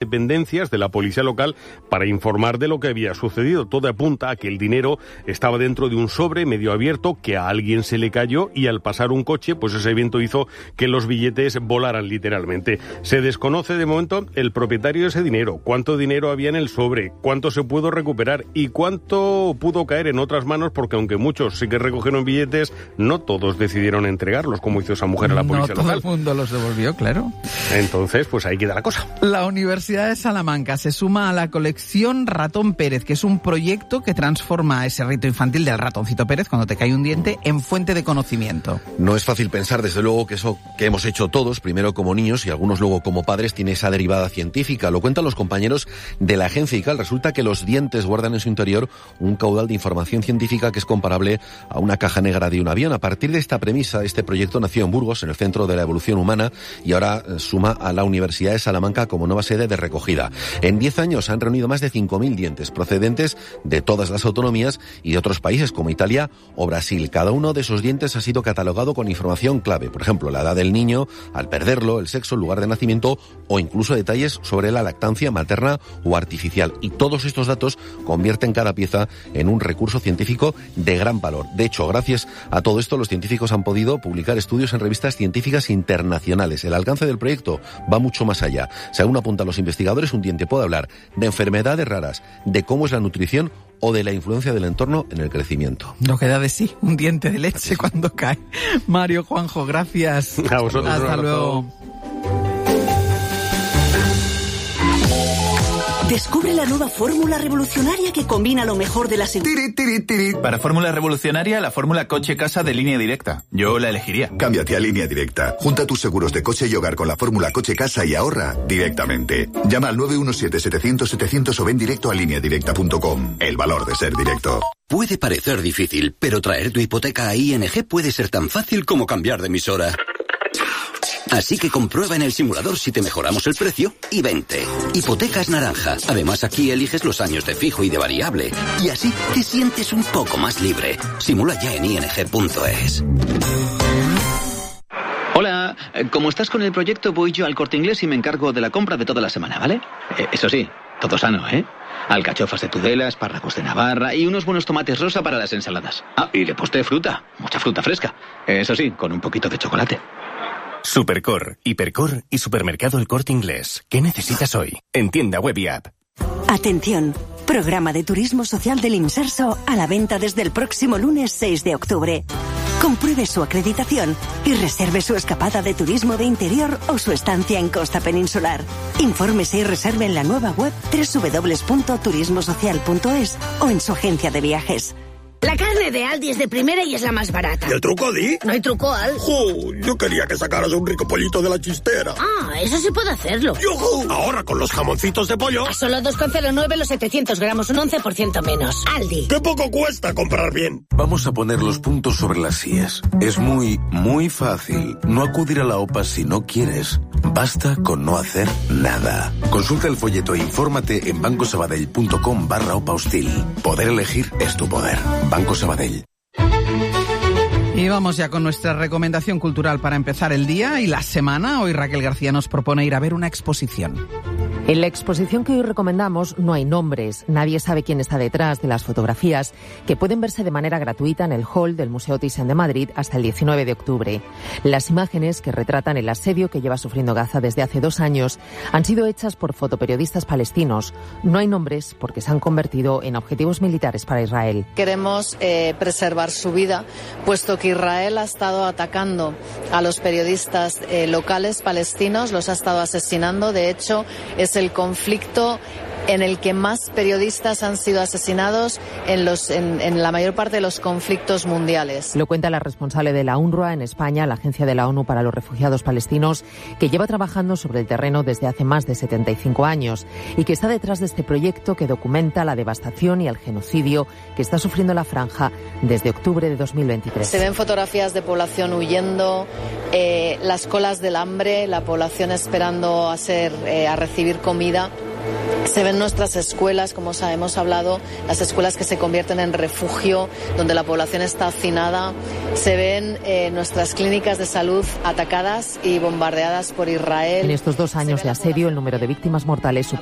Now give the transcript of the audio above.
dependencias de la policía local para informar de lo que había sucedido. Todo apunta a que el dinero estaba dentro de un sobre medio abierto que a alguien se le cayó y al pasar un coche, pues ese viento hizo que los billetes volaran literalmente. Se desconoce de momento el propietario de ese dinero, cuánto dinero había en el sobre, cuánto se pudo recuperar y cuánto pudo caer en otras manos, porque aunque muchos sí que recogieron billetes, no todos decidieron entregarlos, como hizo esa mujer a la policía local. No todo el mundo los devolvió, claro. Entonces, pues ahí queda la cosa. La Universidad de Salamanca se suma a la colección Ratón Pérez, que es un proyecto que transforma ese rito infantil del ratoncito Pérez, cuando te cae un diente, en fuente de conocimiento. No es fácil pensar, desde luego, que eso que hemos hecho todos, primero como niños y algunos luego como padres, tiene esa derivada científica. Lo cuentan los compañeros de la agencia ICAL. Resulta que los dientes guardan en su interior un caudal de información científica que es comparable a una caja negra de un avión. A partir de esta premisa, este proyecto nació en Burgos, en el Centro de la Evolución Humana, y ahora suma a la Universidad de Salamanca como nueva sede de recogida. En 10 años se han reunido más de 5.000 dientes procedentes de todas las autonomías y de otros países como Italia o Brasil. Cada uno de esos dientes ha sido catalogado con información clave, por ejemplo, la edad del niño, al perderlo, el sexo, el lugar de nacimiento o incluso detalles sobre la lactancia materna o artificial. Y todos estos datos convierten cada pieza en un recurso científico de gran valor. De hecho, gracias a todo esto, los científicos han podido publicar estudios en revistas científicas internacionales. El alcance del proyecto va mucho más allá. Según apuntan los investigadores, un diente puede hablar de enfermedades raras, de cómo es la nutrición o de la influencia del entorno en el crecimiento. Lo que da de sí, un diente de leche cuando cae. Mario, Juanjo, gracias. A vosotros. Hasta luego. Descubre la nueva fórmula revolucionaria que combina lo mejor de la seguridad. Para fórmula revolucionaria, la fórmula coche-casa de Línea Directa. Yo la elegiría. Cámbiate a Línea Directa. Junta tus seguros de coche y hogar con la fórmula coche-casa y ahorra directamente. Llama al 917-700-700 o ven directo a lineadirecta.com. El valor de ser directo. Puede parecer difícil, pero traer tu hipoteca a ING puede ser tan fácil como cambiar de emisora. Así que comprueba en el simulador si te mejoramos el precio y vente. Hipotecas Naranja. Además, aquí eliges los años de fijo y de variable. Y así te sientes un poco más libre. Simula ya en ing.es. Hola, como estás con el proyecto, voy yo al Corte Inglés y me encargo de la compra de toda la semana, ¿vale? Eso sí, todo sano, ¿eh? Alcachofas de Tudela, espárragos de Navarra y unos buenos tomates rosa para las ensaladas. Ah, y le posté fruta, mucha fruta fresca. Eso sí, con un poquito de chocolate. Supercor, Hipercor y Supermercado El Corte Inglés. ¿Qué necesitas hoy? En tienda web y app. Atención, programa de turismo social del Inserso a la venta desde el próximo lunes 6 de octubre. Compruebe su acreditación y reserve su escapada de turismo de interior o su estancia en Costa Peninsular. Infórmese y reserve en la nueva web www.turismosocial.es o en su agencia de viajes. La carne de Aldi es de primera y es la más barata. ¿Y el truco, Di? No hay truco, Al. ¡Jo! Yo quería que sacaras un rico pollito de la chistera. Ah, eso sí puede hacerlo. ¡Yujú! Ahora con los jamoncitos de pollo. A solo 2,09 los 700 gramos, un 11% menos. Aldi. ¡Qué poco cuesta comprar bien! Vamos a poner los puntos sobre las íes. Es muy fácil no acudir a la OPA si no quieres. Basta con no hacer nada. Consulta el folleto e infórmate en bancosabadell.com/OPA hostil. Poder elegir es tu poder. Banco Sabadell. Y vamos ya con nuestra recomendación cultural para empezar el día y la semana. Hoy Raquel García nos propone ir a ver una exposición. En la exposición que hoy recomendamos no hay nombres, nadie sabe quién está detrás de las fotografías que pueden verse de manera gratuita en el hall del Museo Thyssen de Madrid hasta el 19 de octubre. Las imágenes que retratan el asedio que lleva sufriendo Gaza desde hace 2 años han sido hechas por fotoperiodistas palestinos. No hay nombres porque se han convertido en objetivos militares para Israel. Queremos preservar su vida, puesto que Israel ha estado atacando a los periodistas locales palestinos, los ha estado asesinando. De hecho, es el conflicto en el que más periodistas han sido asesinados en la mayor parte de los conflictos mundiales. Lo cuenta la responsable de la UNRWA en España, la Agencia de la ONU para los Refugiados Palestinos, que lleva trabajando sobre el terreno desde hace más de 75 años y que está detrás de este proyecto que documenta la devastación y el genocidio que está sufriendo la franja desde octubre de 2023. Se ven fotografías de población huyendo, las colas del hambre, la población esperando a recibir comida. Se ven nuestras escuelas, como os hemos hablado, las escuelas que se convierten en refugio, donde la población está hacinada. Se ven nuestras clínicas de salud atacadas y bombardeadas por Israel. En estos 2 años de asedio, el número de víctimas mortales